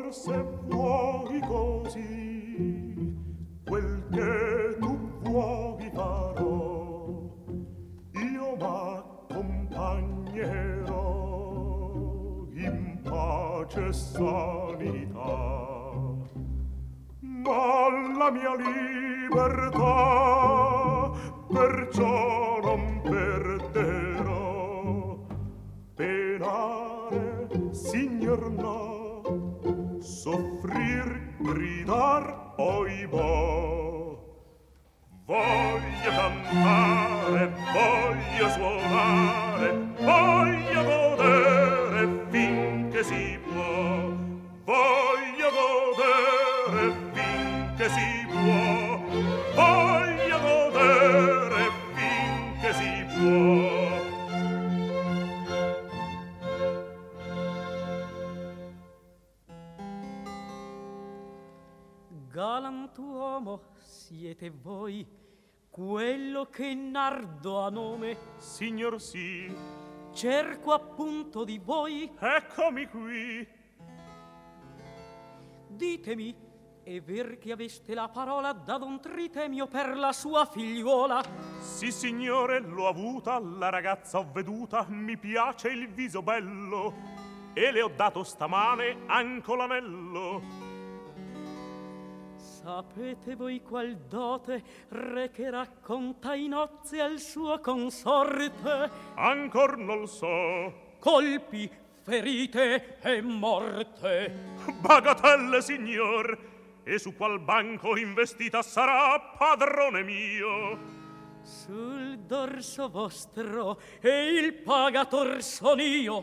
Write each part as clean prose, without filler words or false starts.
se vuoi così, quel che tu vuoi farò, io m'accompagnerò in pace e sanità. Ma la mia libertà perciò non perderò. Penare, signor no, soffrir, gridar, oibò. Voglio cantare, voglio suonare, voglio godere finché si può. Voglio godere finché si può. Voglio godere finché si può. Galantuomo siete voi, quello che Nardo ha nome? Signor sì. Cerco appunto di voi. Eccomi qui. Ditemi, è ver che aveste la parola da don Tritemio per la sua figliuola? Sì, signore, l'ho avuta, la ragazza ho veduta, mi piace il viso bello, e le ho dato stamane anco l'anello. Sapete voi qual dote recherà conta in nozze al suo consorte? Ancor non so. Colpi, ferite e morte. Bagatelle, signor, e su qual banco investita sarà, padrone mio? Sul dorso vostro, e il pagator son io.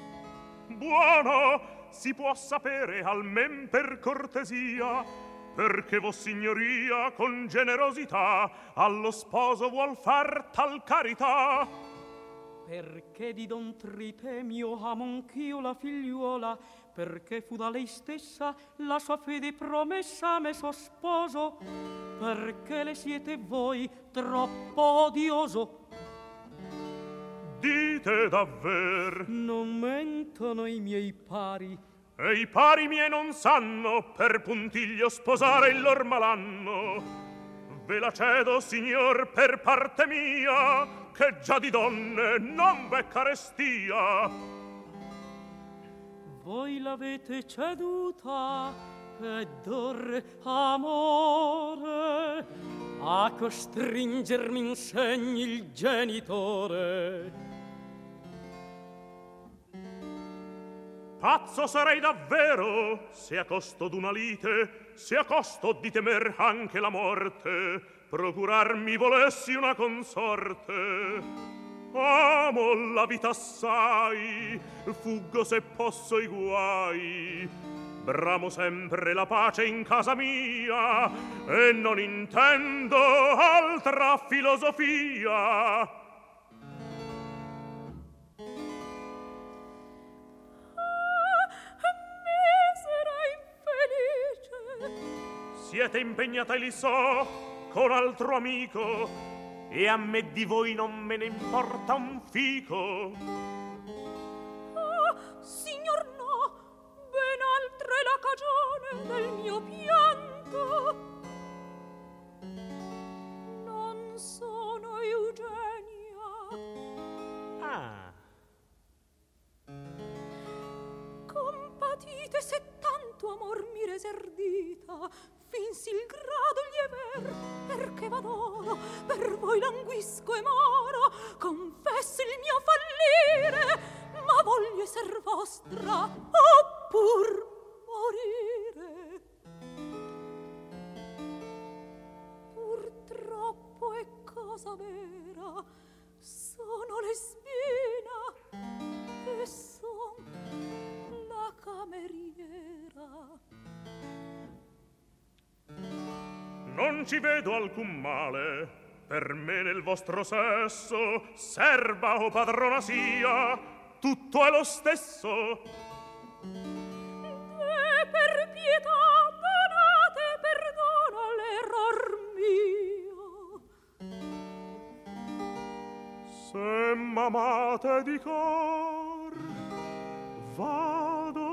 Buono, si può sapere almen per cortesia, perché vossignoria con generosità allo sposo vuol far tal carità. Perché di don Tritemio amo anch'io la figliuola, perché fu da lei stessa la sua fede promessa me suo sposo, perché le siete voi troppo odioso. Dite davver. Non mentono i miei pari. E i pari miei non sanno per puntiglio sposare il lor malanno. Ve la cedo, signor, per parte mia, che già di donne non v'è carestia. Voi l'avete ceduta, ed or amore a costringermi insegni il genitore. Pazzo sarei davvero se a costo d'una lite, se a costo di temer anche la morte, procurarmi volessi una consorte. Amo la vita assai, fuggo se posso i guai, bramo sempre la pace in casa mia e non intendo altra filosofia. Siete impegnata, li so, con altro amico, e a me di voi non me ne importa un fico. Ah, signor no, ben altra è la cagione del mio pianto. Non sono Eugenia. Ah. Compatite se tanto amor mi reserdita, finsi il grado liever, perché v'adoro, per voi languisco e moro, confesso il mio fallire, ma voglio esser vostra, oppur morire. Purtroppo è cosa vera, sono lesbina e son la cameriera. Non ci vedo alcun male, per me nel vostro sesso, serva o padrona sia, tutto è lo stesso. Per pietà donate perdono all'error mio. Se m'amate di cor, vado